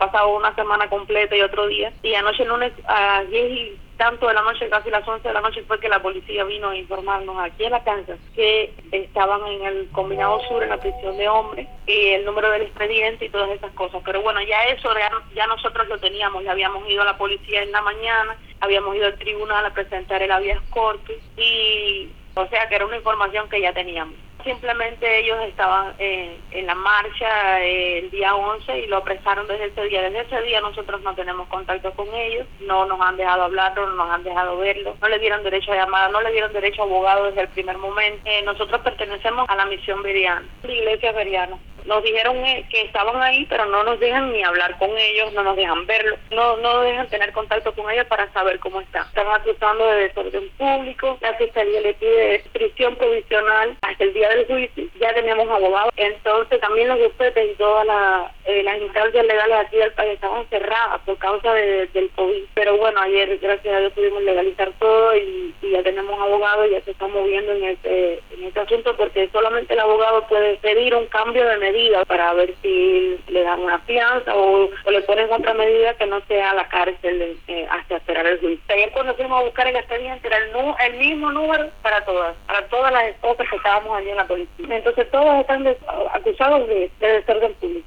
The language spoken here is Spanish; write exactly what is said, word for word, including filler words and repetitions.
pasado una semana completa y otro día, y anoche lunes a diez y tanto de la noche, casi las once de la noche, fue que la policía vino a informarnos aquí en la Kansas que estaban en el Combinado Sur, en la prisión de hombres, y el número del expediente y todas esas cosas. Pero bueno, ya eso ya, ya nosotros lo teníamos, ya habíamos ido a la policía en la mañana, habíamos ido al tribunal a presentar el habeas corpus, y o sea que era una información que ya teníamos. Simplemente ellos estaban eh, en la marcha eh, el día once y lo apresaron desde ese día. Desde ese día nosotros no tenemos contacto con ellos, no nos han dejado hablarlo, no nos han dejado verlo, no le dieron derecho a llamada, no le dieron derecho a abogado desde el primer momento. Eh, nosotros pertenecemos a la misión Veriana, la iglesia Veriana. Nos dijeron eh, que estaban ahí, pero no nos dejan ni hablar con ellos, no nos dejan verlo, no no nos dejan tener contacto con ellos para saber cómo está. Están acusando de desorden público, la fiscalía le pide prisión provisional hasta el día del juicio, ya tenemos abogados, entonces también los bufetes y todas la, eh, las instancias legales aquí del país estaban cerradas por causa de, del COVID. Pero bueno, ayer gracias a Dios pudimos legalizar todo y, y ya tenemos abogados, ya se está moviendo en este, en este asunto, porque solamente el abogado puede pedir un cambio de medida para ver si le dan una fianza o, o le ponen otra medida que no sea la cárcel eh, hasta esperar el juicio. Ayer cuando fuimos a buscar el expediente era el, nu el mismo número para todas, para todas las esposas que estábamos allí en la policía. Entonces todos están acusados de, de desorden público.